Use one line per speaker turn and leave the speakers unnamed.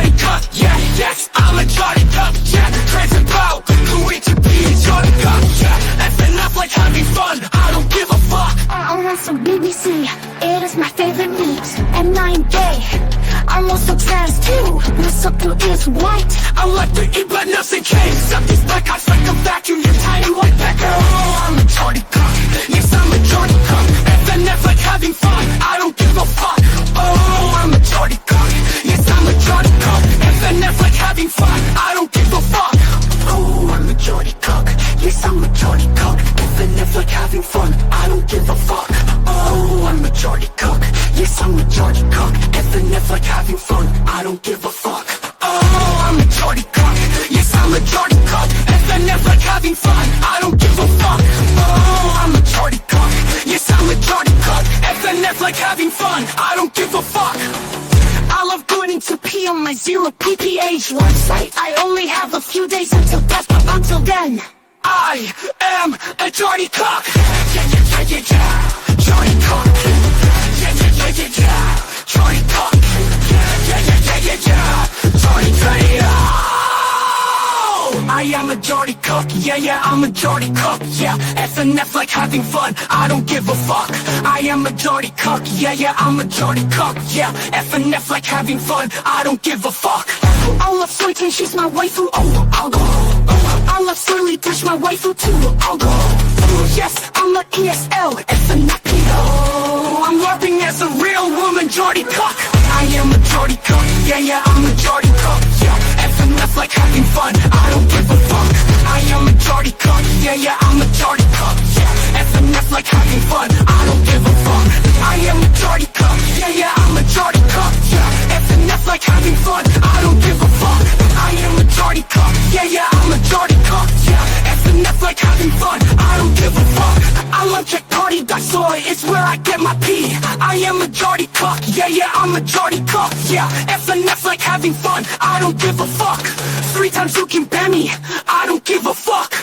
majority cook, yeah, yes, I'm majority cook, yeah. Crazy about who it to be majority cook, yeah. Effing up like having fun, I don't give a fuck.
I'm on some BBC, it is my favorite news. And I am gay, I'm also trans too. My sucker is white,
I like to eat but nothing came. Suck these black eyes like a vacuum, you tiny white pecker. Oh, I'm majority cook, yes, I'm majority cook. Effing up like having fun, I don't give a fuck. Oh, I'm majority cook, yes, I'm majority cook. Effing up like having fun, I don't give a fuck. Oh, I'm majority cook, yes, I'm majority cook. Effing up like having fun, I don't give a fuck. Oh, I'm majority cook, yes, I'm majority cook. Effing up like having fun, I don't give a fuck. Oh, I'm majority cook, yes, I'm majority cook. Effing up like having fun, I don't give a fuck. Oh, I'm majority cook, yes, I'm majority cook. Effing up like having fun, I don't give a fuck. I love going to pee on my zero PPH website. I only have a few days until death, but until then I am a Jordy Cook. Yeah, yeah, yeah, yeah, yeah. Jordy Cook. Yeah, yeah, yeah, yeah, yeah. Jordy Cook. Yeah, yeah, yeah, yeah, yeah, yeah. Jordy Cook. I am a Jordy Cook. Yeah, yeah, I'm a Jordy Cook. Yeah, FNF like having fun, I don't give a fuck. I am a Jordy Cook. Yeah, yeah, I'm a Jordy Cook. Yeah, FNF like having fun, I don't give a fuck. I love Soytan, she's my waifu. Oh, I'll go. I love Swirly Dash, my waifu too. I'll go. Yes, I'm a ESL, FNF PO. I'm LARPing as a real woman, Jordy Cook. I am a Jordy Cook. Yeah, yeah, I'm a Jordy Cook. Yeah, FNF like having fun, I don't give a fuck. I am a Jordy Cook. Yeah, yeah, I'm a Jordy Cook. Yeah, FNF like having fun, I don't give a fuck. I am a Jordy Cook. Yeah, yeah, I'm a Jordy Cook. Yeah, FNF like having fun, I don't give a fuck. I am a Jordy Cook. Yeah, yeah, I'm a Jordy Cook. Yeah, FNF like having fun, I don't give a fuck. I love Check Party, Soy, it's where I get my pee. I am a Jordy Cook. Yeah, yeah, I'm a Jordy Cook. Yeah, FNF like having fun, I don't give a fuck. 3 times you can ban me, I don't give a fuck.